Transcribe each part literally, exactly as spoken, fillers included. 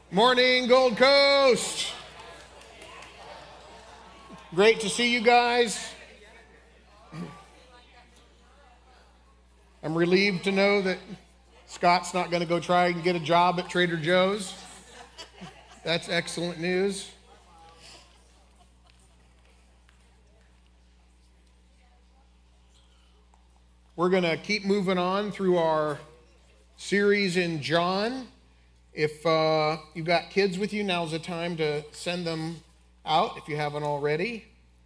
Morning, Gold Coast. Great to see you guys. I'm relieved to know that Scott's not going to go try and get a job at Trader Joe's. That's excellent news. We're going to keep moving on through our series in John. If uh, you've got kids with you, now's the time to send them out if you haven't already.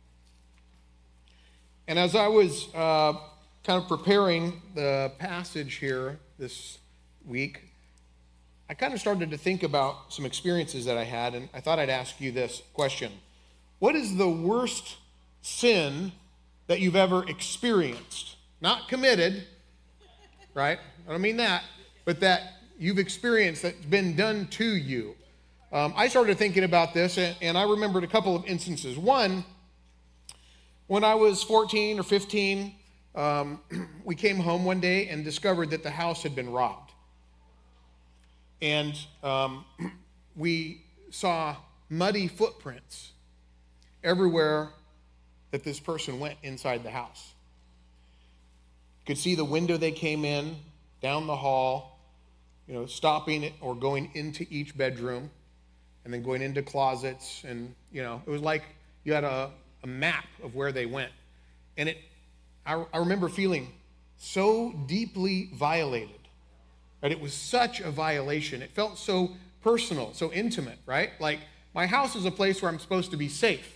And as I was uh, kind of preparing the passage here this week, I kind of started to think about some experiences that I had, and I thought I'd ask you this question. What is the worst sin that you've ever experienced? Not committed, right? I don't mean that, but that you've experienced that's been done to you. Um, I started thinking about this, and, and I remembered a couple of instances. One, when I was fourteen or fifteen, um, we came home one day and discovered that the house had been robbed. And um, we saw muddy footprints everywhere that this person went inside the house. Could see the window they came in, down the hall, you know, stopping it or going into each bedroom and then going into closets. And, you know, it was like you had a, a map of where they went. And it, I, I remember feeling so deeply violated, that it was such a violation. It felt so personal, so intimate, right? Like my house is a place where I'm supposed to be safe,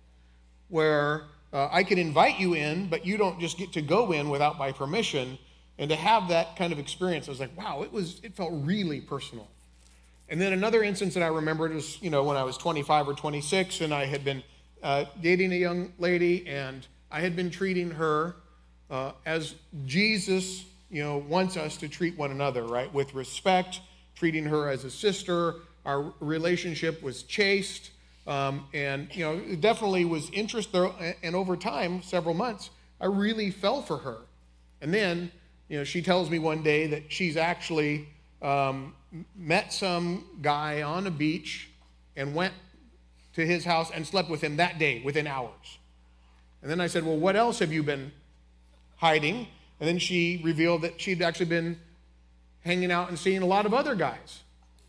where uh, I can invite you in, but you don't just get to go in without my permission. And to have that kind of experience, I was like, wow, it was, it felt really personal. And then another instance that I remembered was, you know, when I was twenty-five or twenty-six, and I had been uh, dating a young lady, and I had been treating her uh, as Jesus, you know, wants us to treat one another, right? With respect, treating her as a sister. Our relationship was chaste, um, and, you know, it definitely was interest there. And over time, several months, I really fell for her. And then, you know, she tells me one day that she's actually um, met some guy on a beach and went to his house and slept with him that day, within hours. And then I said, well, what else have you been hiding? And then she revealed that she'd actually been hanging out and seeing a lot of other guys.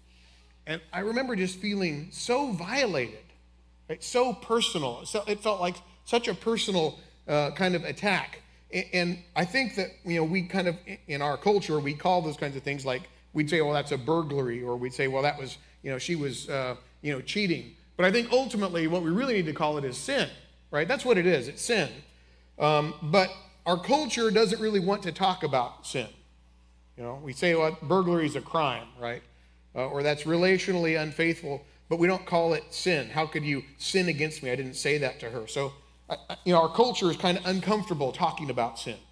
And I remember just feeling so violated, right? So personal. So it felt like such a personal uh, kind of attack. And I think that, you know, we kind of, in our culture, we call those kinds of things like, we'd say, well, that's a burglary, or we'd say, well, that was, you know, she was, uh, you know, cheating. But I think ultimately what we really need to call it is sin, right? That's what it is, it's sin. Um, but our culture doesn't really want to talk about sin. You know, we say, well, burglary is a crime, right? Uh, or that's relationally unfaithful, but we don't call it sin. How could you sin against me? I didn't say that to her. So, you know, our culture is kind of uncomfortable talking about sin.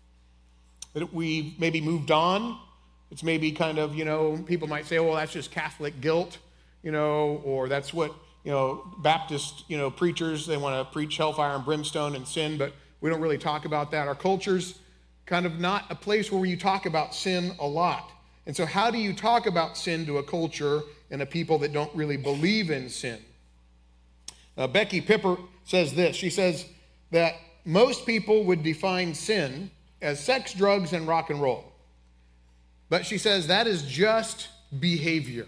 That we maybe moved on. It's maybe kind of, you know, people might say, well, that's just Catholic guilt, you know, or that's what, you know, Baptist, you know, preachers, they want to preach hellfire and brimstone and sin, but we don't really talk about that. Our culture's kind of not a place where you talk about sin a lot. And so how do you talk about sin to a culture and a people that don't really believe in sin? Uh, Becky Pippert says this. She says that most people would define sin as sex, drugs, and rock and roll. But she says that is just behavior.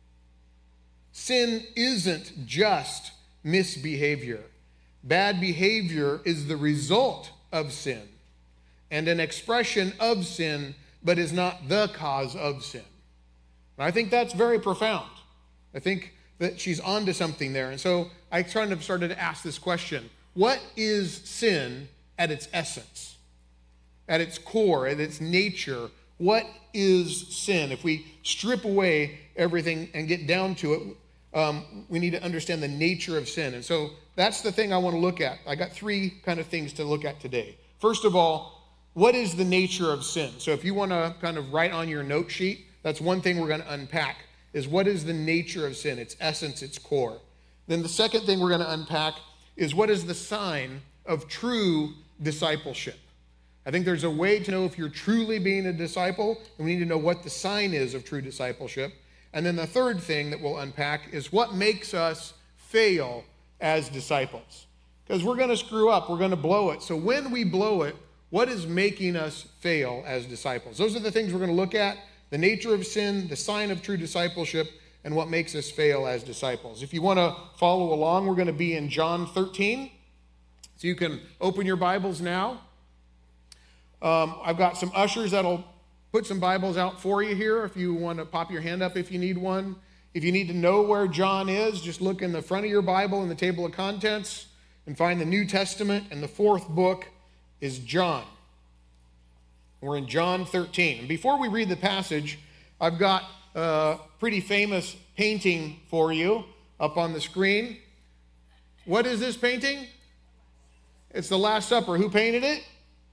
Sin isn't just misbehavior. Bad behavior is the result of sin and an expression of sin, but is not the cause of sin. And I think that's very profound. I think that she's onto something there. And so I kind of started to ask this question. What is sin at its essence? At its core, at its nature, what is sin? If we strip away everything and get down to it, um, we need to understand the nature of sin. And so that's the thing I want to look at. I got three kind of things to look at today. First of all, what is the nature of sin? So if you want to kind of write on your note sheet, that's one thing we're going to unpack, is what is the nature of sin, its essence, its core. Then the second thing we're going to unpack is what is the sign of true discipleship. I think there's a way to know if you're truly being a disciple, and we need to know what the sign is of true discipleship. And then the third thing that we'll unpack is what makes us fail as disciples. Because we're going to screw up, we're going to blow it. So when we blow it, what is making us fail as disciples? Those are the things we're going to look at: the nature of sin, the sign of true discipleship, and what makes us fail as disciples. If you want to follow along, we're going to be in John thirteen. So you can open your Bibles now. Um, I've got some ushers that'll put some Bibles out for you here if you want to pop your hand up if you need one. If you need to know where John is, just look in the front of your Bible in the table of contents and find the New Testament, and the fourth book is John. We're in John thirteen. And before we read the passage, I've got a pretty famous painting for you up on the screen. What is this painting? It's the Last Supper. Who painted it?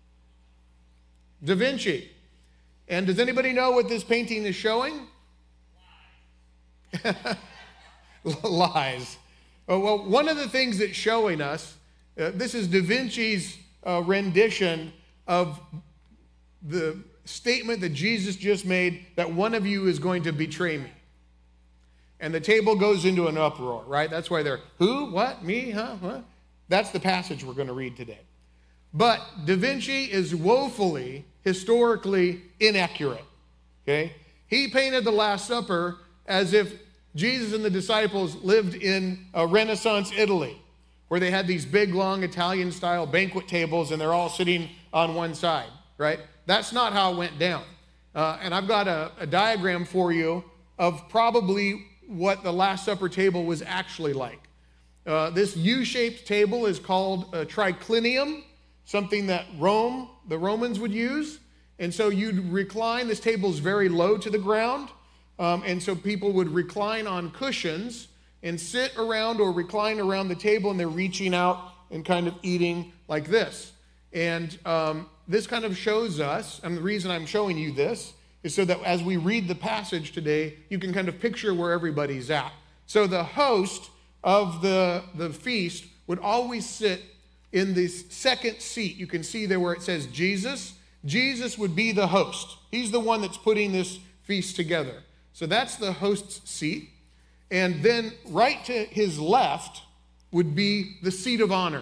Da Vinci. And does anybody know what this painting is showing? Lies. Oh, well, one of the things it's showing us, uh, this is Da Vinci's uh, rendition of the statement that Jesus just made, that one of you is going to betray me. And the table goes into an uproar, right? That's why they're, who, what, me, huh, what? That's the passage we're going to read today. But Da Vinci is woefully, historically inaccurate, okay? He painted the Last Supper as if Jesus and the disciples lived in a Renaissance Italy, where they had these big, long Italian-style banquet tables, and they're all sitting on one side, right? That's not how it went down. Uh, and I've got a, a diagram for you of probably what the Last Supper table was actually like. Uh, this U-shaped table is called a triclinium, something that Rome, the Romans would use. And so you'd recline. This table is very low to the ground. Um, and so people would recline on cushions and sit around or recline around the table, and they're reaching out and kind of eating like this. And um, this kind of shows us, and the reason I'm showing you this is so that as we read the passage today, you can kind of picture where everybody's at. So the host of the, the feast would always sit in this second seat. You can see there where it says Jesus. Jesus would be the host. He's the one that's putting this feast together. So that's the host's seat. And then right to his left would be the seat of honor.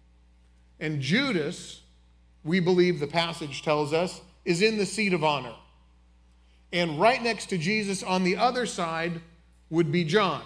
And Judas, we believe the passage tells us, is in the seat of honor. And right next to Jesus on the other side would be John.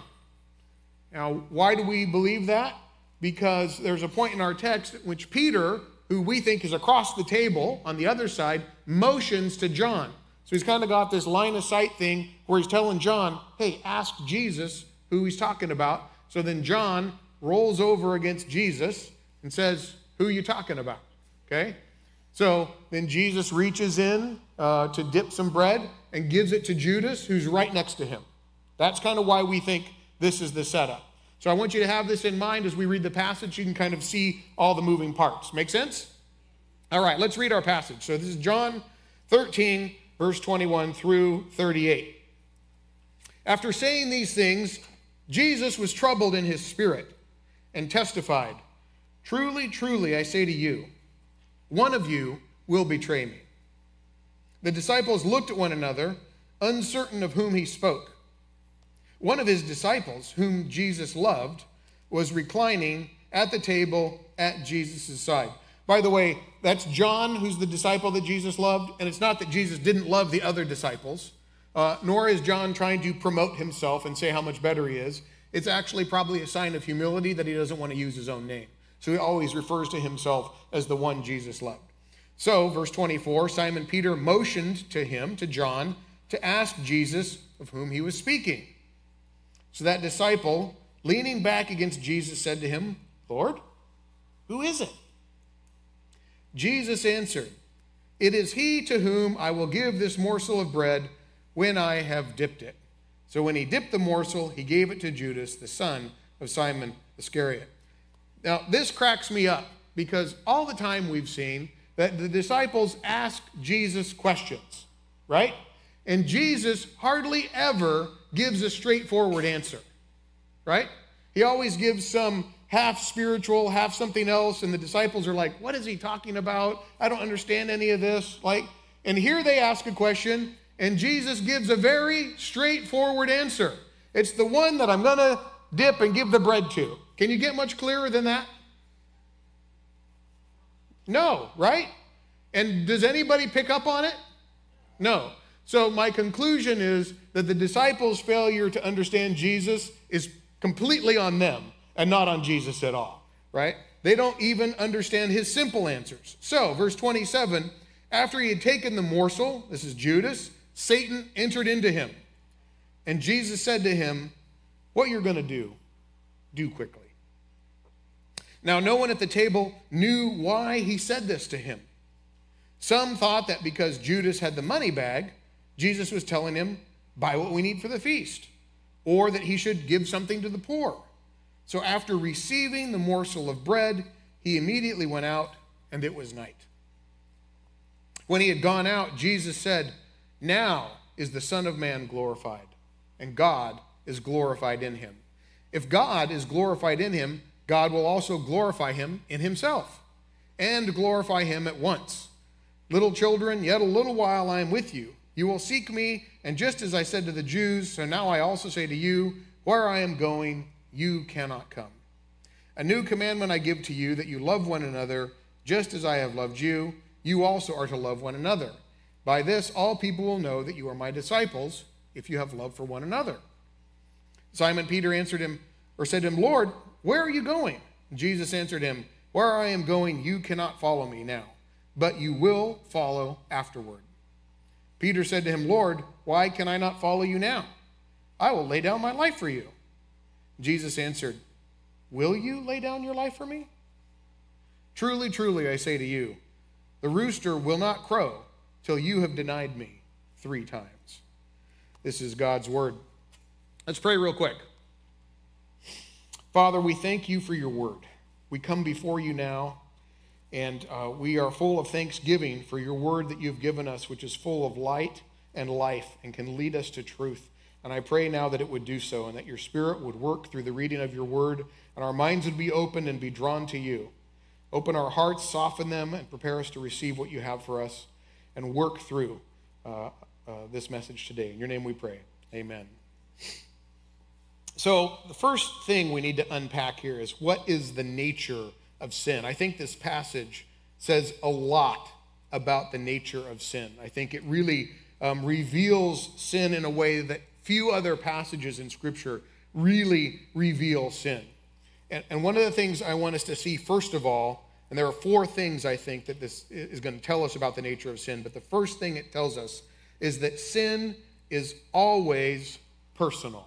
Now, why do we believe that? Because there's a point in our text in which Peter, who we think is across the table on the other side, motions to John. So he's kind of got this line of sight thing where he's telling John, hey, ask Jesus who he's talking about. So then John rolls over against Jesus and says, who are you talking about? Okay? So then Jesus reaches in uh, to dip some bread and gives it to Judas, who's right next to him. That's kind of why we think this is the setup. So I want you to have this in mind as we read the passage. You can kind of see all the moving parts. Make sense? All right, let's read our passage. So this is John thirteen, verse twenty-one through thirty-eight. After saying these things, Jesus was troubled in his spirit and testified, truly, truly, I say to you, one of you will betray me. The disciples looked at one another, uncertain of whom he spoke. One of his disciples, whom Jesus loved, was reclining at the table at Jesus' side. By the way, that's John, who's the disciple that Jesus loved. And it's not that Jesus didn't love the other disciples, uh, nor is John trying to promote himself and say how much better he is. It's actually probably a sign of humility that he doesn't want to use his own name. So he always refers to himself as the one Jesus loved. So, verse twenty-four, Simon Peter motioned to him, to John, to ask Jesus of whom he was speaking. So that disciple, leaning back against Jesus, said to him, Lord, who is it? Jesus answered, it is he to whom I will give this morsel of bread when I have dipped it. So when he dipped the morsel, he gave it to Judas, the son of Simon Iscariot. Now, this cracks me up because all the time we've seen that the disciples ask Jesus questions, right? And Jesus hardly ever gives a straightforward answer, right? He always gives some half spiritual, half something else, and the disciples are like, what is he talking about? I don't understand any of this. Like, and here they ask a question, And Jesus gives a very straightforward answer. It's the one that I'm going to dip and give the bread to. Can you get much clearer than that? No, right? And does anybody pick up on it? No. So my conclusion is that the disciples' failure to understand Jesus is completely on them and not on Jesus at all, right? They don't even understand his simple answers. So, verse twenty-seven, after he had taken the morsel, this is Judas, Satan entered into him. And Jesus said to him, what you're going to do, do quickly. Now, no one at the table knew why he said this to him. Some thought that because Judas had the money bag, Jesus was telling him, buy what we need for the feast, or that he should give something to the poor. So after receiving the morsel of bread, he immediately went out, and it was night. When he had gone out, Jesus said, now is the Son of Man glorified, and God is glorified in him. If God is glorified in him, God will also glorify him in himself, and glorify him at once. Little children, yet a little while I am with you. You will seek me, and just as I said to the Jews, so now I also say to you, where I am going, you cannot come. A new commandment I give to you, that you love one another, just as I have loved you. You also are to love one another. By this, all people will know that you are my disciples, if you have love for one another. Simon Peter answered him, or said to him, Lord, where are you going? Jesus answered him, where I am going, you cannot follow me now, but you will follow afterward. Peter said to him, Lord, why can I not follow you now? I will lay down my life for you. Jesus answered, will you lay down your life for me? Truly, truly, I say to you, the rooster will not crow till you have denied me three times. This is God's word. Let's pray real quick. Father, we thank you for your word. We come before you now, and uh, we are full of thanksgiving for your word that you've given us, which is full of light and life and can lead us to truth. And I pray now that it would do so, and that your Spirit would work through the reading of your word, and our minds would be opened and be drawn to you. Open our hearts, soften them, and prepare us to receive what you have for us, and work through uh, uh, this message today. In your name we pray. Amen. So the first thing we need to unpack here is, what is the nature of sin? I think this passage says a lot about the nature of sin. I think it really um, reveals sin in a way that few other passages in Scripture really reveal sin. And, and one of the things I want us to see, first of all, and there are four things I think that this is going to tell us about the nature of sin, but the first thing it tells us is that sin is always personal.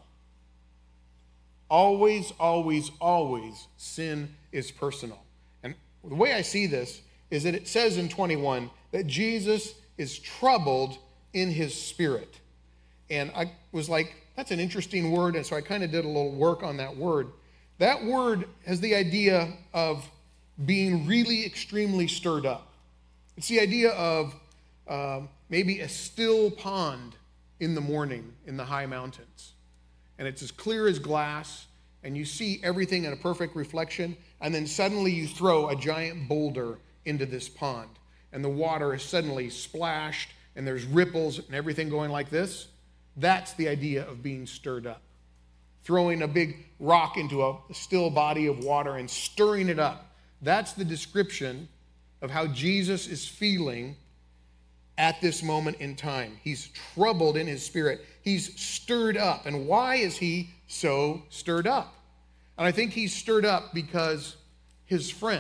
Always, always, always, sin is personal. And the way I see this is that it says in twenty-one that Jesus is troubled in his spirit. And I was like, that's an interesting word, and so I kind of did a little work on that word. That word has the idea of being really extremely stirred up. It's the idea of um, maybe a still pond in the morning in the high mountains. And it's as clear as glass, and you see everything in a perfect reflection, and then suddenly you throw a giant boulder into this pond, and the water is suddenly splashed, and there's ripples and everything going like this. That's the idea of being stirred up. Throwing a big rock into a still body of water and stirring it up. That's the description of how Jesus is feeling at this moment in time. He's troubled in his spirit. He's stirred up. And why is he so stirred up? And I think he's stirred up because his friend,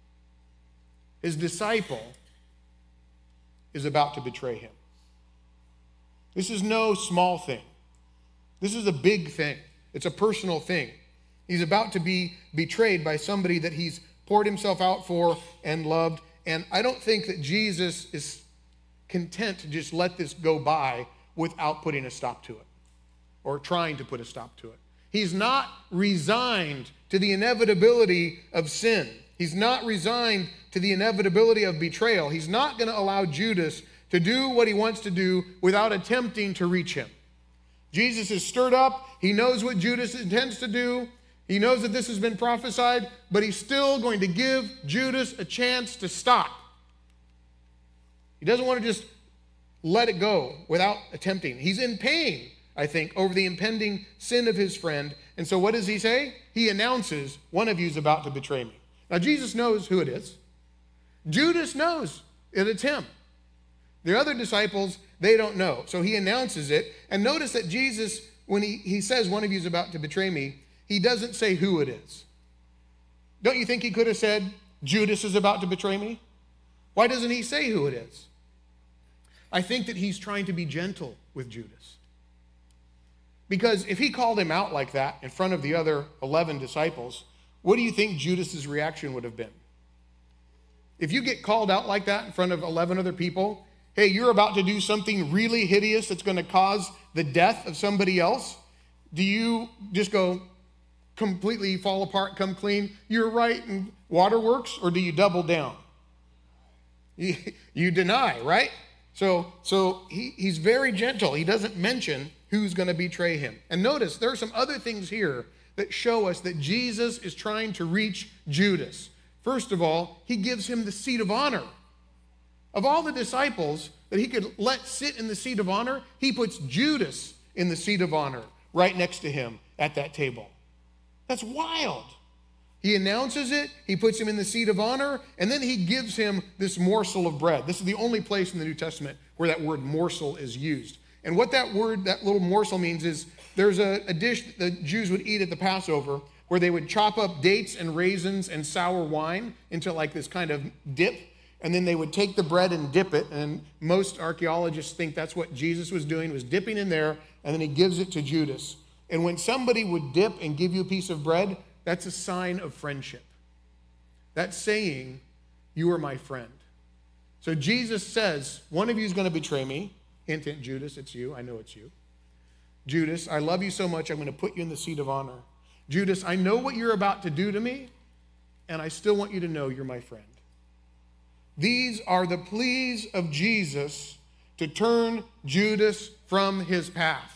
his disciple, is about to betray him. This is no small thing. This is a big thing. It's a personal thing. He's about to be betrayed by somebody that he's poured himself out for and loved. And I don't think that Jesus is content to just let this go by without putting a stop to it, or trying to put a stop to it. He's not resigned to the inevitability of sin. He's not resigned to the inevitability of betrayal. He's not going to allow Judas to do what he wants to do without attempting to reach him. Jesus is stirred up. He knows what Judas intends to do. He knows that this has been prophesied, but he's still going to give Judas a chance to stop. He doesn't want to just let it go without attempting. He's in pain, I think, over the impending sin of his friend. And so what does he say? He announces, one of you is about to betray me. Now, Jesus knows who it is. Judas knows that it's him. The other disciples, they don't know. So he announces it. And notice that Jesus, when he, he says one of you is about to betray me, he doesn't say who it is. Don't you think he could have said, Judas is about to betray me? Why doesn't he say who it is? I think that he's trying to be gentle with Judas. Because if he called him out like that in front of the other eleven disciples, what do you think Judas's reaction would have been? If you get called out like that in front of eleven other people, hey, you're about to do something really hideous that's going to cause the death of somebody else, do you just go completely fall apart, come clean, you're right, and waterworks, or do you double down? You, you deny, right? So, so he, he's very gentle. He doesn't mention who's going to betray him. And notice there are some other things here that show us that Jesus is trying to reach Judas. First of all, he gives him the seat of honor. Of all the disciples that he could let sit in the seat of honor, he puts Judas in the seat of honor right next to him at that table. That's wild. He announces it, he puts him in the seat of honor, and then he gives him this morsel of bread. This is the only place in the New Testament where that word morsel is used. And what that word, that little morsel means is there's a, a dish that the Jews would eat at the Passover where they would chop up dates and raisins and sour wine into like this kind of dip, and then they would take the bread and dip it, and most archaeologists think that's what Jesus was doing, was dipping in there, and then he gives it to Judas. And when somebody would dip and give you a piece of bread, that's a sign of friendship. That's saying, you are my friend. So Jesus says, one of you is going to betray me. Hint, hint, Judas, it's you. I know it's you. Judas, I love you so much, I'm going to put you in the seat of honor. Judas, I know what you're about to do to me, and I still want you to know you're my friend. These are the pleas of Jesus to turn Judas from his path.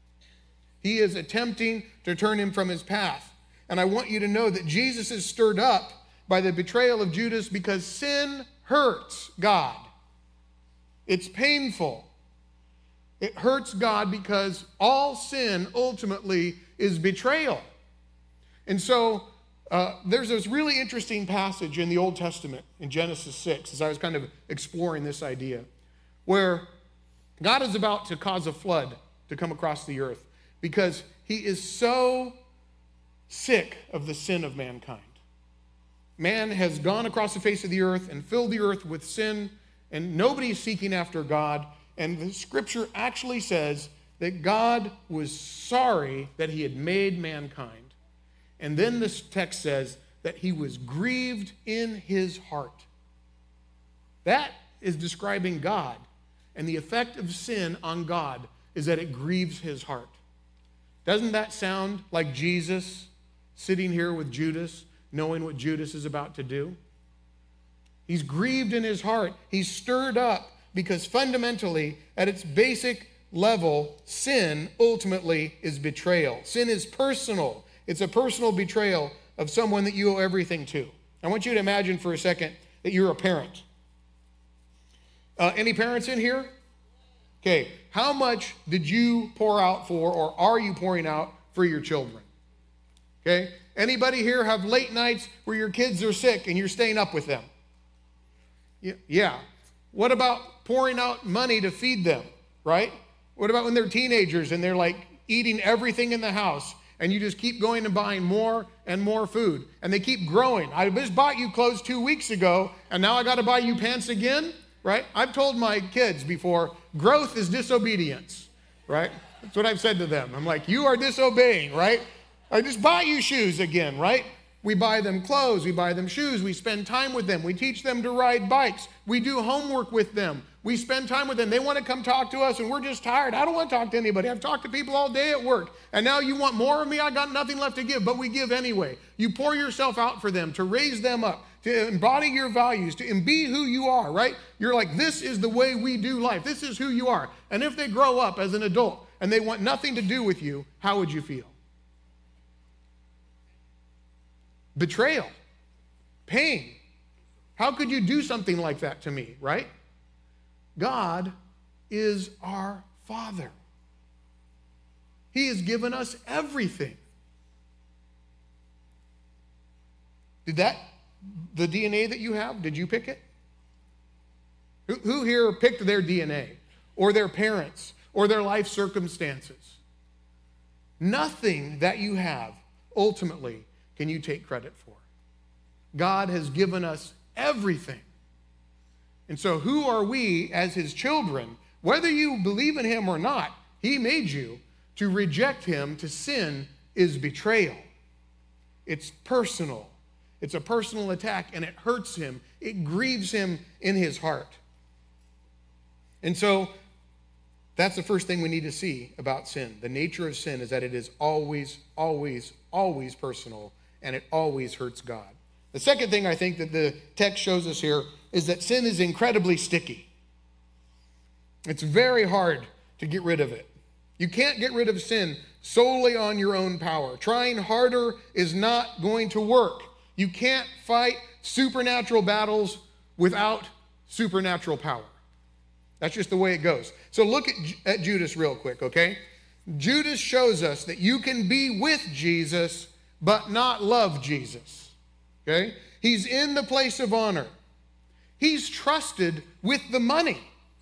He is attempting to turn him from his path. And I want you to know that Jesus is stirred up by the betrayal of Judas because sin hurts God. It's painful. It hurts God because all sin ultimately is betrayal. And so uh, there's this really interesting passage in the Old Testament in Genesis six, as I was kind of exploring this idea, where God is about to cause a flood to come across the earth because he is so sick of the sin of mankind. Man has gone across the face of the earth and filled the earth with sin, and nobody is seeking after God. And the scripture actually says that God was sorry that he had made mankind. And then this text says that he was grieved in his heart. That is describing God. And the effect of sin on God is that it grieves his heart. Doesn't that sound like Jesus sitting here with Judas, knowing what Judas is about to do? He's grieved in his heart. He's stirred up because fundamentally, at its basic level, sin ultimately is betrayal. Sin is personal. It's a personal betrayal of someone that you owe everything to. I want you to imagine for a second that you're a parent. Uh, any parents in here? Okay, how much did you pour out for, or are you pouring out for your children? Okay, anybody here have late nights where your kids are sick and you're staying up with them? Yeah. What about pouring out money to feed them, right? What about when they're teenagers and they're like eating everything in the house and you just keep going and buying more and more food and they keep growing? I just bought you clothes two weeks ago and now I got to buy you pants again, right? I've told my kids before, growth is disobedience, right? That's what I've said to them. I'm like, you are disobeying, right? I just bought you shoes again, right? We buy them clothes, we buy them shoes, we spend time with them, we teach them to ride bikes, we do homework with them, we spend time with them. They want to come talk to us and we're just tired. I don't want to talk to anybody. I've talked to people all day at work and now you want more of me? I got nothing left to give, but we give anyway. You pour yourself out for them to raise them up, to embody your values, to be who you are, right? You're like, this is the way we do life. This is who you are. And if they grow up as an adult and they want nothing to do with you, how would you feel? Betrayal, pain. How could you do something like that to me, right? God is our Father. He has given us everything. Did that, the D N A that you have, did you pick it? Who, who here picked their D N A or their parents or their life circumstances? Nothing that you have ultimately can you take credit for. God has given us everything. And so who are we as his children? Whether you believe in him or not, he made you. To reject him, to sin, is betrayal. It's personal. It's a personal attack, and it hurts him. It grieves him in his heart. And so that's the first thing we need to see about sin. The nature of sin is that it is always, always, always personal, and it always hurts God. The second thing I think that the text shows us here is that sin is incredibly sticky. It's very hard to get rid of it. You can't get rid of sin solely on your own power. Trying harder is not going to work. You can't fight supernatural battles without supernatural power. That's just the way it goes. So look at, at Judas real quick, okay? Judas shows us that you can be with Jesus but not love Jesus, okay? He's in the place of honor. He's trusted with the money.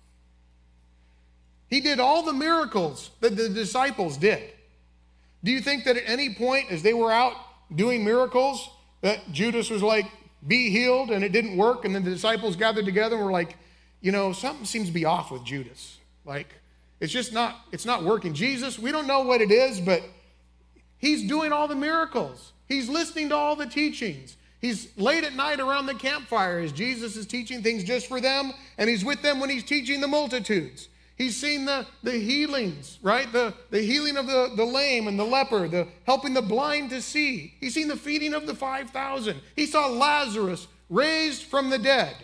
He did all the miracles that the disciples did. Do you think that at any point as they were out doing miracles that Judas was like, be healed, and it didn't work, and then the disciples gathered together and were like, you know, something seems to be off with Judas. Like, it's just not, it's not working. Jesus, we don't know what it is, but he's doing all the miracles. He's listening to all the teachings. He's late at night around the campfire as Jesus is teaching things just for them, and he's with them when he's teaching the multitudes. He's seen the, the healings, right? The, the healing of the, the lame and the leper, the helping the blind to see. He's seen the feeding of the five thousand. He saw Lazarus raised from the dead.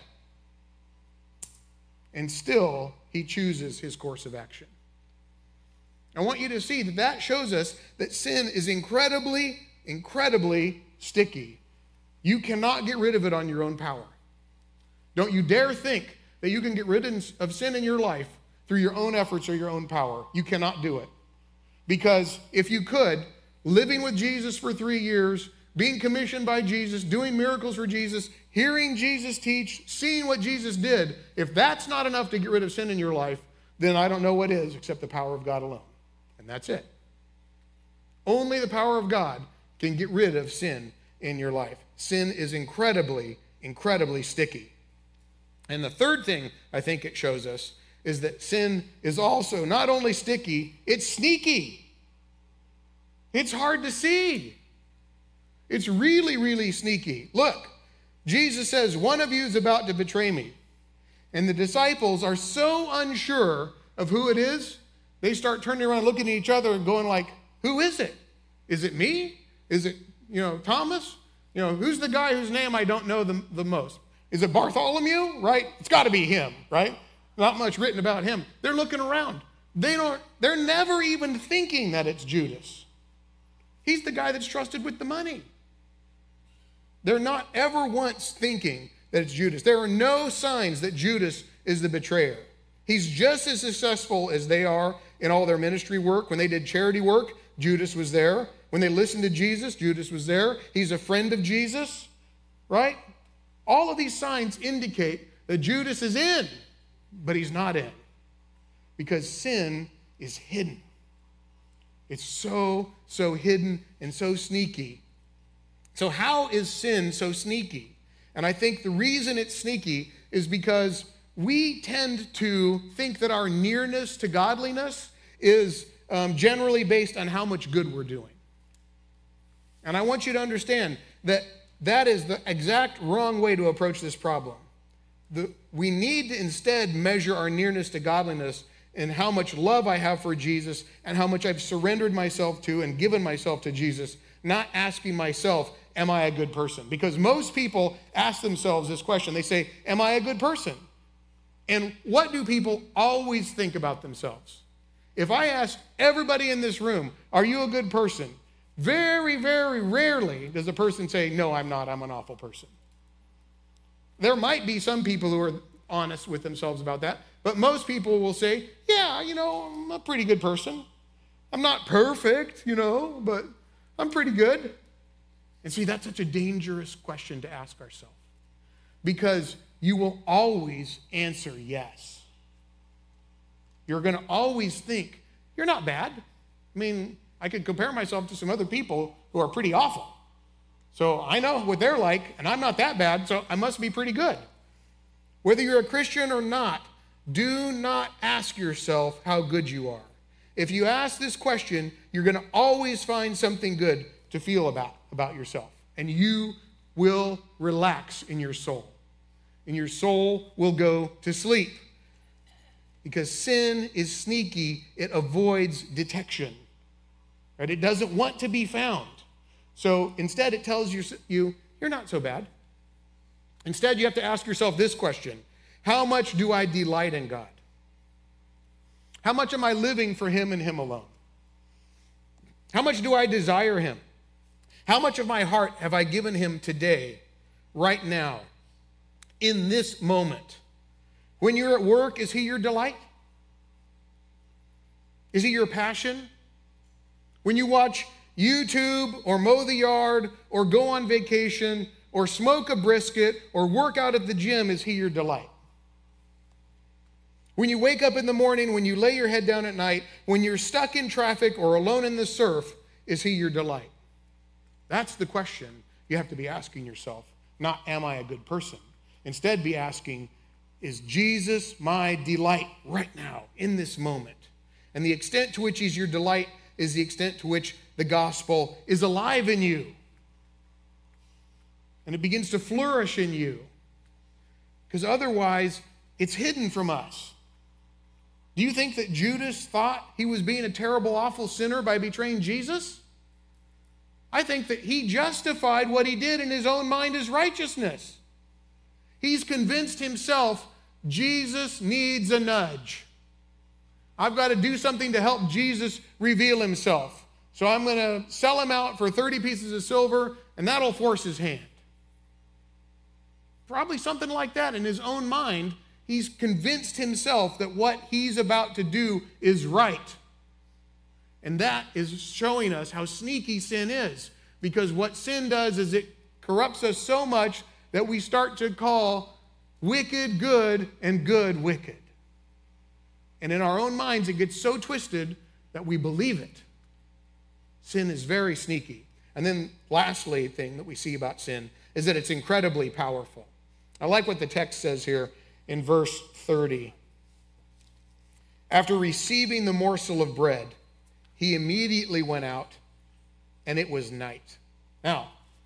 And still, he chooses his course of action. I want you to see that that shows us that sin is incredibly, incredibly sticky. You cannot get rid of it on your own power. Don't you dare think that you can get rid of sin in your life through your own efforts or your own power. You cannot do it. Because if you could, living with Jesus for three years, being commissioned by Jesus, doing miracles for Jesus, hearing Jesus teach, seeing what Jesus did, if that's not enough to get rid of sin in your life, then I don't know what is except the power of God alone. And that's it. Only the power of God can get rid of sin in your life. Sin is incredibly, incredibly sticky. And the third thing I think it shows us is that sin is also not only sticky, it's sneaky. It's hard to see. It's really, really sneaky. Look, Jesus says, one of you is about to betray me. And the disciples are so unsure of who it is, they start turning around looking at each other and going like, who is it? Is it me? Is it, you know, Thomas? You know, who's the guy whose name I don't know the, the most? Is it Bartholomew, right? It's got to be him, right? Not much written about him. They're looking around. They don't, they're never even thinking that it's Judas. He's the guy that's trusted with the money. They're not ever once thinking that it's Judas. There are no signs that Judas is the betrayer. He's just as successful as they are in all their ministry work. When they did charity work, Judas was there. When they listened to Jesus, Judas was there. He's a friend of Jesus, right? All of these signs indicate that Judas is in, but he's not in, because sin is hidden. It's so, so hidden and so sneaky. So how is sin so sneaky? And I think the reason it's sneaky is because we tend to think that our nearness to godliness is um, generally based on how much good we're doing. And I want you to understand that that is the exact wrong way to approach this problem. The, we need to instead measure our nearness to godliness in how much love I have for Jesus and how much I've surrendered myself to and given myself to Jesus, not asking myself, am I a good person? Because most people ask themselves this question. They say, am I a good person? And what do people always think about themselves? If I ask everybody in this room, are you a good person? Very, very rarely does a person say, no, I'm not, I'm an awful person. There might be some people who are honest with themselves about that. But most people will say, yeah, you know, I'm a pretty good person. I'm not perfect, you know, but I'm pretty good. And see, that's such a dangerous question to ask ourselves, because you will always answer yes. You're going to always think, you're not bad. I mean, I could compare myself to some other people who are pretty awful. So I know what they're like, and I'm not that bad, so I must be pretty good. Whether you're a Christian or not, do not ask yourself how good you are. If you ask this question, you're going to always find something good to feel about, about yourself. And you will relax in your soul. And your soul will go to sleep. Because sin is sneaky. It avoids detection. Right? It doesn't want to be found. So instead it tells you, you, you're not so bad. Instead, you have to ask yourself this question. How much do I delight in God? How much am I living for him and him alone? How much do I desire him? How much of my heart have I given him today, right now, in this moment? When you're at work, is he your delight? Is he your passion? When you watch YouTube or mow the yard or go on vacation or smoke a brisket or work out at the gym, is he your delight? When you wake up in the morning, when you lay your head down at night, when you're stuck in traffic or alone in the surf, is he your delight? That's the question you have to be asking yourself, not am I a good person? Instead, be asking, is Jesus my delight right now, in this moment? And the extent to which he's your delight is the extent to which the gospel is alive in you. And it begins to flourish in you. Because otherwise, it's hidden from us. Do you think that Judas thought he was being a terrible, awful sinner by betraying Jesus? I think that he justified what he did in his own mind as righteousness. He's convinced himself Jesus needs a nudge. I've got to do something to help Jesus reveal himself. So I'm going to sell him out for thirty pieces of silver, and that'll force his hand. Probably something like that in his own mind. He's convinced himself that what he's about to do is right. And that is showing us how sneaky sin is. Because what sin does is it corrupts us so much that we start to call wicked good and good wicked. And in our own minds, it gets so twisted that we believe it. Sin is very sneaky. And then lastly, thing that we see about sin is that it's incredibly powerful. I like what the text says here in verse thirty. After receiving the morsel of bread, he immediately went out, and it was night. Now,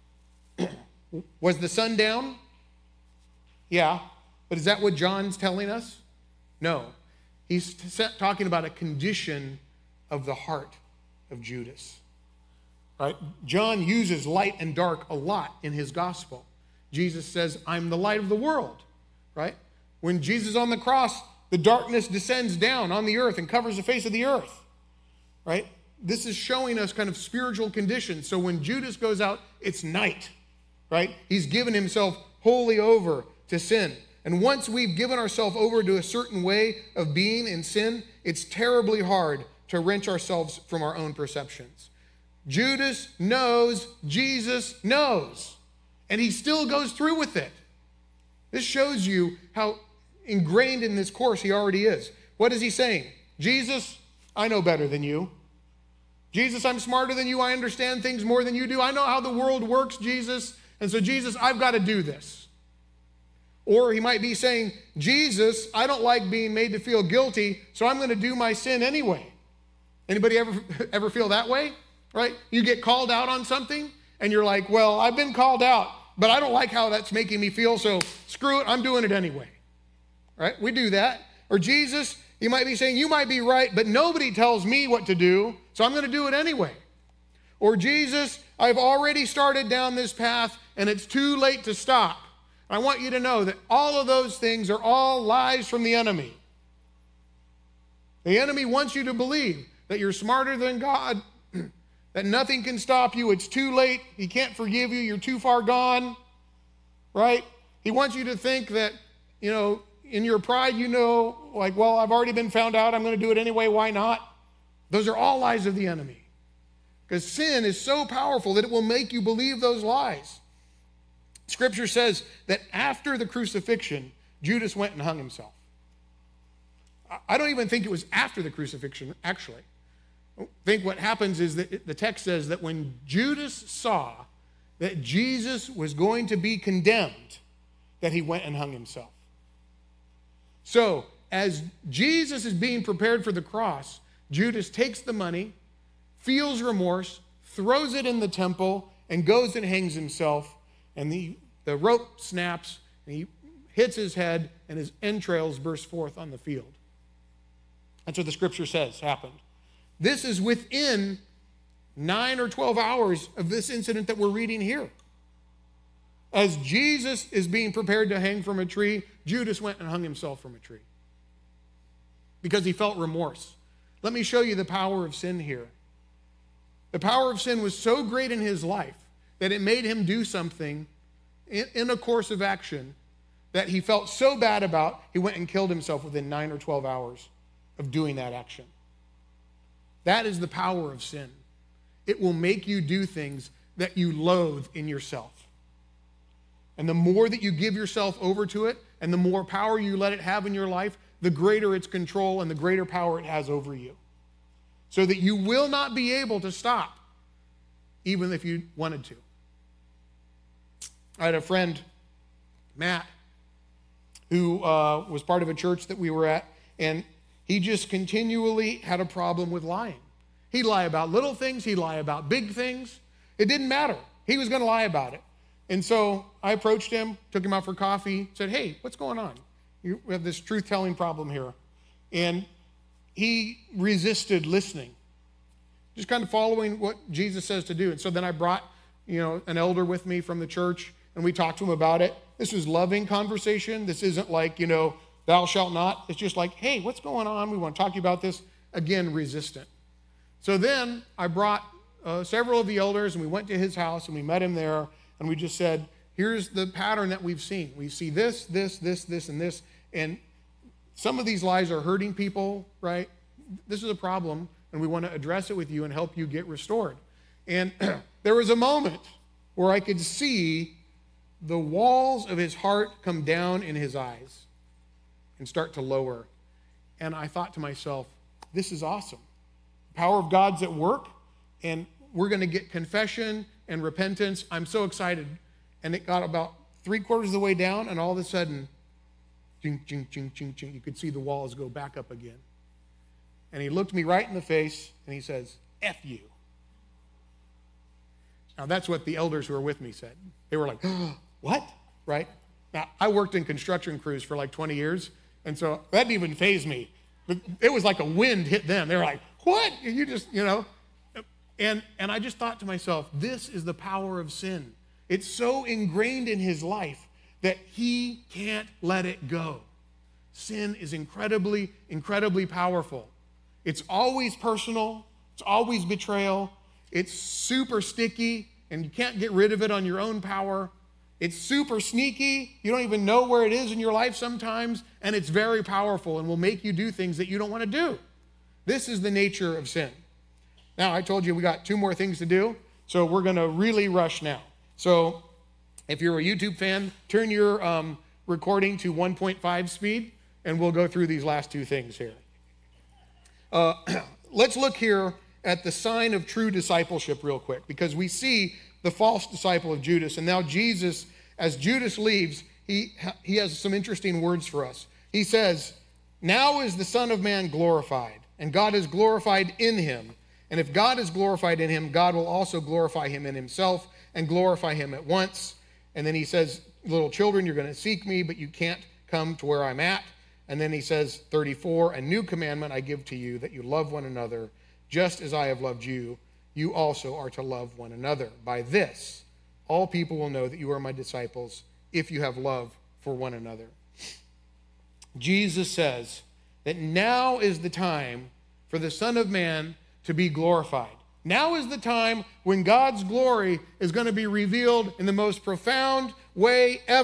was the sun down? Yeah. But is that what John's telling us? No. He's talking about a condition of the heart of Judas. Right? John uses light and dark a lot in his gospel. Jesus says, I'm the light of the world. Right? When Jesus is on the cross, the darkness descends down on the earth and covers the face of the earth. Right? This is showing us kind of spiritual conditions. So when Judas goes out, it's night. Right? He's given himself wholly over to sin. And once we've given ourselves over to a certain way of being in sin, it's terribly hard to wrench ourselves from our own perceptions. Judas knows Jesus knows, and he still goes through with it. This shows you how ingrained in this course he already is. What is he saying? Jesus, I know better than you. Jesus, I'm smarter than you. I understand things more than you do. I know how the world works, Jesus. And so, Jesus, I've got to do this. Or he might be saying, Jesus, I don't like being made to feel guilty, so I'm going to do my sin anyway. Anybody ever, ever feel that way? Right? You get called out on something, and you're like, well, I've been called out, but I don't like how that's making me feel, so screw it, I'm doing it anyway. Right? We do that. Or Jesus, he might be saying, you might be right, but nobody tells me what to do, so I'm going to do it anyway. Or Jesus, I've already started down this path, and it's too late to stop. I want you to know that all of those things are all lies from the enemy. The enemy wants you to believe that you're smarter than God, that nothing can stop you, it's too late, he can't forgive you, you're too far gone, right? He wants you to think that, you know, in your pride, you know, like, well, I've already been found out. I'm going to do it anyway. Why not? Those are all lies of the enemy. Because sin is so powerful that it will make you believe those lies. Scripture says that after the crucifixion, Judas went and hung himself. I don't even think it was after the crucifixion, actually. I think what happens is that the text says that when Judas saw that Jesus was going to be condemned, that he went and hung himself. So, as Jesus is being prepared for the cross, Judas takes the money, feels remorse, throws it in the temple, and goes and hangs himself, and the, the rope snaps, and he hits his head, and his entrails burst forth on the field. That's what the scripture says happened. This is within nine or twelve hours of this incident that we're reading here. As Jesus is being prepared to hang from a tree, Judas went and hung himself from a tree because he felt remorse. Let me show you the power of sin here. The power of sin was so great in his life that it made him do something in, in a course of action that he felt so bad about, he went and killed himself within nine or twelve hours of doing that action. That is the power of sin. It will make you do things that you loathe in yourself. And the more that you give yourself over to it, and the more power you let it have in your life, the greater its control and the greater power it has over you. So that you will not be able to stop, even if you wanted to. I had a friend, Matt, who uh, was part of a church that we were at, and he just continually had a problem with lying. He'd lie about little things. He'd lie about big things. It didn't matter. He was going to lie about it. And so I approached him, took him out for coffee, said, hey, what's going on? You have this truth-telling problem here. And he resisted listening, just kind of following what Jesus says to do. And so then I brought, you know, an elder with me from the church, and we talked to him about it. This was loving conversation. This isn't like, you know, thou shalt not. It's just like, hey, what's going on? We want to talk to you about this. Again, resistant. So then I brought uh, several of the elders, and we went to his house, and we met him there, and we just said, here's the pattern that we've seen. We see this, this, this, this, and this, and some of these lies are hurting people, right? This is a problem, and we want to address it with you and help you get restored. And there was a moment where I could see the walls of his heart come down in his eyes and start to lower. And I thought to myself, this is awesome. The power of God's at work, and we're going to get confession and repentance. I'm so excited. And it got about three quarters of the way down, and all of a sudden, ching, ching, ching, ching, ching, you could see the walls go back up again. And he looked me right in the face, and he says, F you. Now, that's what the elders who were with me said. They were like, oh, what? Right? Now, I worked in construction crews for like twenty years, and so that didn't even faze me. It was like a wind hit them. They were like, what? You just, you know. And, and I just thought to myself, this is the power of sin. It's so ingrained in his life that he can't let it go. Sin is incredibly, incredibly powerful. It's always personal. It's always betrayal. It's super sticky, and you can't get rid of it on your own power. It's super sneaky. You don't even know where it is in your life sometimes, and it's very powerful and will make you do things that you don't want to do. This is the nature of sin. Now, I told you we got two more things to do, so we're going to really rush now. So if you're a YouTube fan, turn your um, recording to one point five speed, and we'll go through these last two things here. Uh, let's look here at the sign of true discipleship real quick, because we see the false disciple of Judas, and now Jesus, as Judas leaves, he, he has some interesting words for us. He says, now is the Son of Man glorified, and God is glorified in him. And if God is glorified in him, God will also glorify him in himself and glorify him at once. And then he says, little children, you're going to seek me, but you can't come to where I'm at. And then he says, thirty-four, a new commandment I give to you, that you love one another, just as I have loved you. You also are to love one another. By this, all people will know that you are my disciples, if you have love for one another. Jesus says that now is the time for the Son of Man to be glorified. Now is the time when God's glory is going to be revealed in the most profound way ever.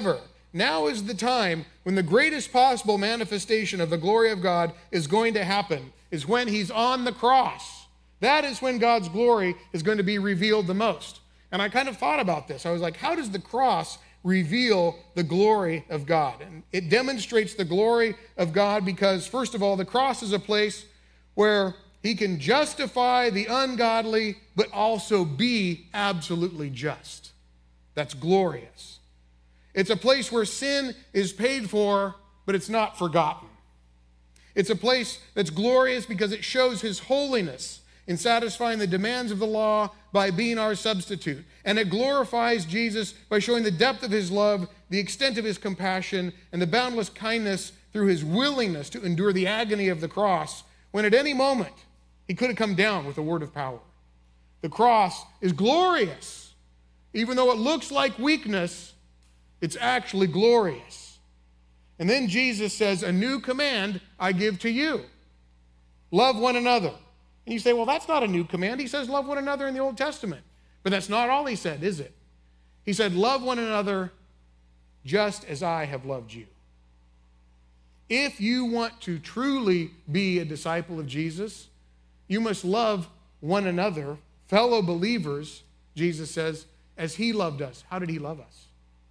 now is the time when the greatest possible manifestation of the glory of God is going to happen, is when he's on the cross. That is when God's glory is going to be revealed the most. And I kind of thought about this. I was like, how does the cross reveal the glory of God? And it demonstrates the glory of God because, first of all, the cross is a place where he can justify the ungodly, but also be absolutely just. That's glorious. It's a place where sin is paid for, but it's not forgotten. It's a place that's glorious because it shows his holiness in satisfying the demands of the law by being our substitute. And it glorifies Jesus by showing the depth of his love, the extent of his compassion, and the boundless kindness through his willingness to endure the agony of the cross, when at any moment he could have come down with a word of power. The cross is glorious. Even though it looks like weakness, it's actually glorious. And then Jesus says, a new command I give to you. Love one another. And you say, well, that's not a new command. He says love one another in the Old Testament. But that's not all he said, is it? He said, love one another just as I have loved you. If you want to truly be a disciple of Jesus, you must love one another, fellow believers, Jesus says, as he loved us. How did he love us?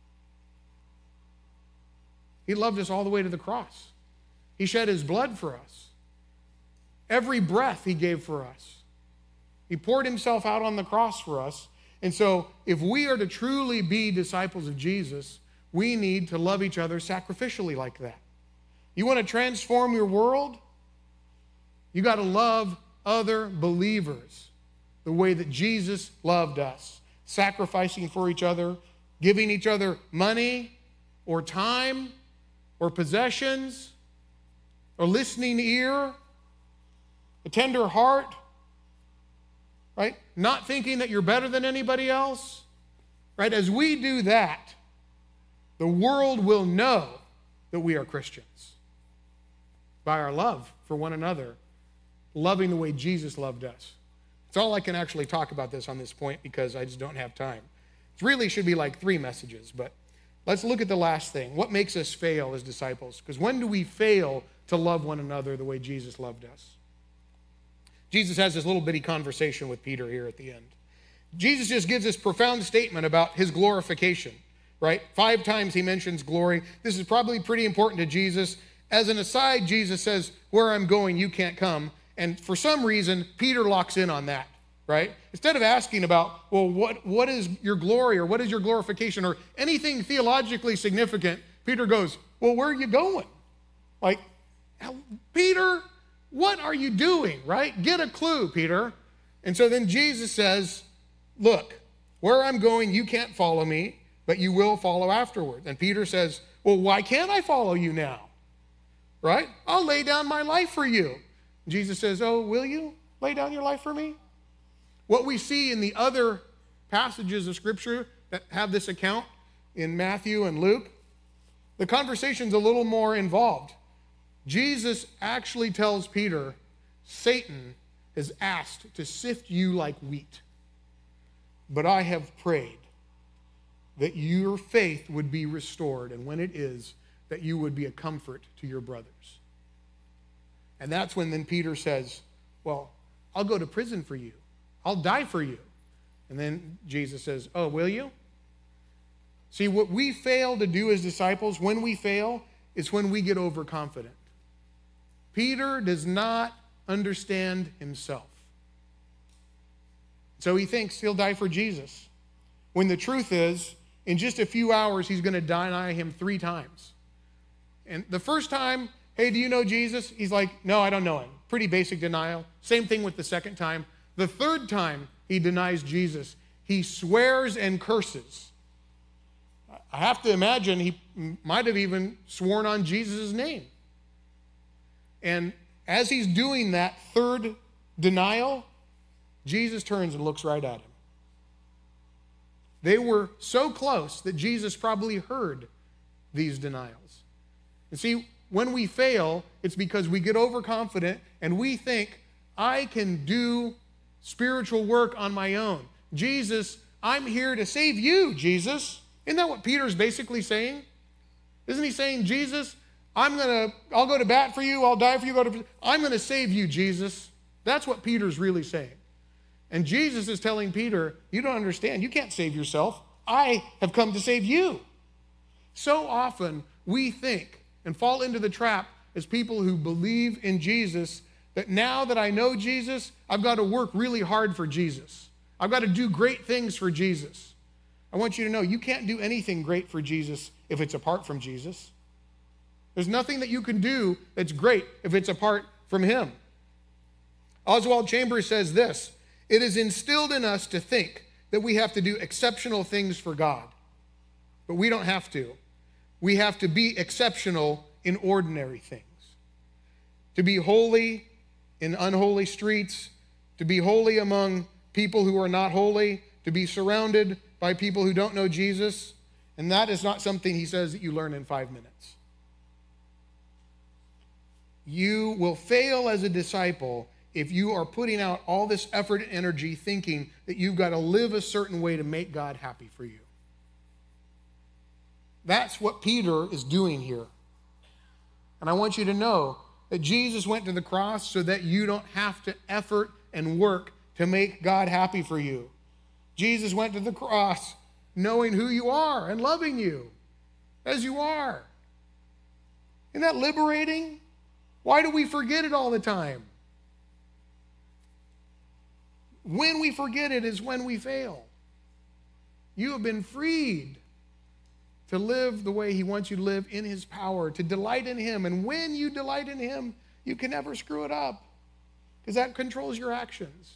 He loved us all the way to the cross. He shed his blood for us. Every breath he gave for us. He poured himself out on the cross for us. And so if we are to truly be disciples of Jesus, we need to love each other sacrificially like that. You want to transform your world? You got to love other believers the way that Jesus loved us, sacrificing for each other, giving each other money or time or possessions or listening ear, a tender heart, right? Not thinking that you're better than anybody else, right? As we do that, the world will know that we are Christians by our love for one another, loving the way Jesus loved us. It's all I can actually talk about this on this point because I just don't have time. It really should be like three messages, but let's look at the last thing. What makes us fail as disciples? Because when do we fail to love one another the way Jesus loved us? Jesus has this little bitty conversation with Peter here at the end. Jesus just gives this profound statement about his glorification, right? Five times he mentions glory. This is probably pretty important to Jesus. As an aside, Jesus says, where I'm going, you can't come. And for some reason, Peter locks in on that, right? Instead of asking about, well, what, what is your glory or what is your glorification or anything theologically significant, Peter goes, well, where are you going? Like, Peter, what are you doing, right? Get a clue, Peter. And so then Jesus says, look, where I'm going, you can't follow me, but you will follow afterward. And Peter says, well, why can't I follow you now? Right? I'll lay down my life for you. Jesus says, oh, will you lay down your life for me? What we see in the other passages of Scripture that have this account in Matthew and Luke, the conversation's a little more involved. Jesus actually tells Peter, Satan has asked to sift you like wheat, but I have prayed that your faith would be restored, and when it is, that you would be a comfort to your brothers. And that's when then Peter says, well, I'll go to prison for you. I'll die for you. And then Jesus says, oh, will you? See, what we fail to do as disciples, when we fail, is when we get overconfident. Peter does not understand himself. So he thinks he'll die for Jesus. When the truth is, in just a few hours, he's going to deny him three times. And the first time, hey, do you know Jesus? He's like, no, I don't know him. Pretty basic denial. Same thing with the second time. The third time he denies Jesus, he swears and curses. I have to imagine he might have even sworn on Jesus' name. And as he's doing that third denial, Jesus turns and looks right at him. They were so close that Jesus probably heard these denials. And see, when we fail, it's because we get overconfident and we think, I can do spiritual work on my own. Jesus, I'm here to save you, Jesus. Isn't that what Peter's basically saying? Isn't he saying, Jesus, I'm going to, I'll go to bat for you. I'll die for you. Go to, I'm going to save you, Jesus. That's what Peter's really saying. And Jesus is telling Peter, you don't understand. You can't save yourself. I have come to save you. So often we think and fall into the trap as people who believe in Jesus that now that I know Jesus, I've got to work really hard for Jesus. I've got to do great things for Jesus. I want you to know you can't do anything great for Jesus if it's apart from Jesus. There's nothing that you can do that's great if it's apart from him. Oswald Chambers says this, it is instilled in us to think that we have to do exceptional things for God, but we don't have to. We have to be exceptional in ordinary things. To be holy in unholy streets, to be holy among people who are not holy, to be surrounded by people who don't know Jesus, and that is not something he says that you learn in five minutes. You will fail as a disciple if you are putting out all this effort and energy thinking that you've got to live a certain way to make God happy for you. That's what Peter is doing here. And I want you to know that Jesus went to the cross so that you don't have to effort and work to make God happy for you. Jesus went to the cross knowing who you are and loving you as you are. Isn't that liberating? Why do we forget it all the time? When we forget it is when we fail. You have been freed to live the way he wants you to live in his power, to delight in him. And when you delight in him, you can never screw it up because that controls your actions.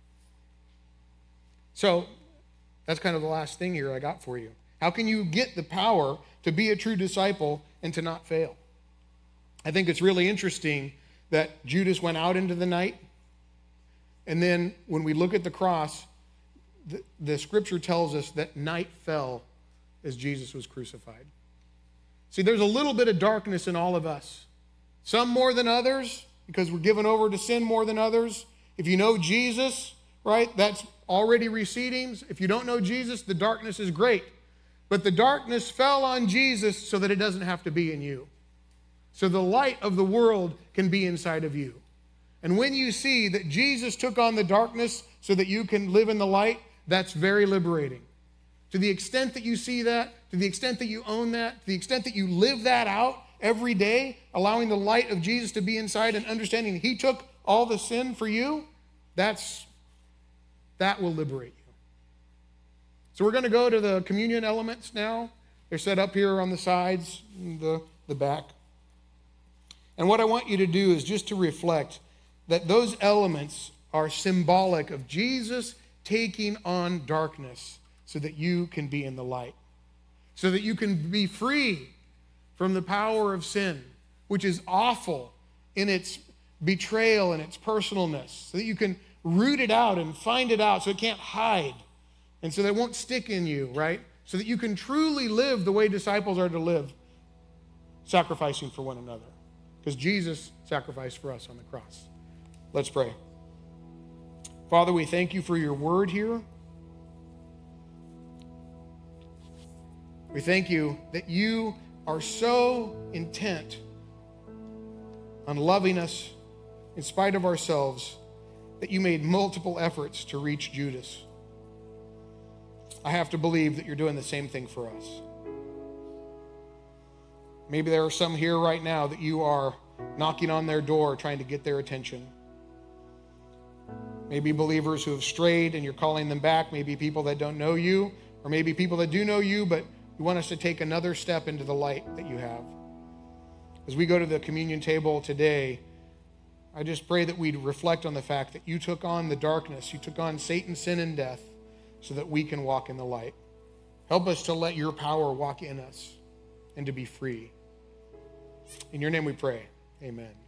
So that's kind of the last thing here I got for you. How can you get the power to be a true disciple and to not fail? I think it's really interesting that Judas went out into the night. And then when we look at the cross, the, the scripture tells us that night fell as Jesus was crucified. See, there's a little bit of darkness in all of us. Some more than others, because we're given over to sin more than others. If you know Jesus, right, that's already receding. If you don't know Jesus, the darkness is great. But the darkness fell on Jesus so that it doesn't have to be in you. So the light of the world can be inside of you. And when you see that Jesus took on the darkness so that you can live in the light, that's very liberating. To the extent that you see that, to the extent that you own that, to the extent that you live that out every day, allowing the light of Jesus to be inside and understanding he took all the sin for you, that's, that will liberate you. So we're going to go to the communion elements now. They're set up here on the sides, the, the back. And what I want you to do is just to reflect that those elements are symbolic of Jesus taking on darkness so that you can be in the light, so that you can be free from the power of sin, which is awful in its betrayal and its personalness, so that you can root it out and find it out so it can't hide, and so that it won't stick in you, right? So that you can truly live the way disciples are to live, sacrificing for one another, because Jesus sacrificed for us on the cross. Let's pray. Father, we thank you for your word here. We thank you that you are so intent on loving us in spite of ourselves that you made multiple efforts to reach Judas. I have to believe that you're doing the same thing for us. Maybe there are some here right now that you are knocking on their door trying to get their attention. Maybe believers who have strayed and you're calling them back. Maybe people that don't know you, or maybe people that do know you, but you want us to take another step into the light that you have. As we go to the communion table today, I just pray that we'd reflect on the fact that you took on the darkness, you took on Satan, sin, and death so that we can walk in the light. Help us to let your power walk in us and to be free. In your name we pray. Amen.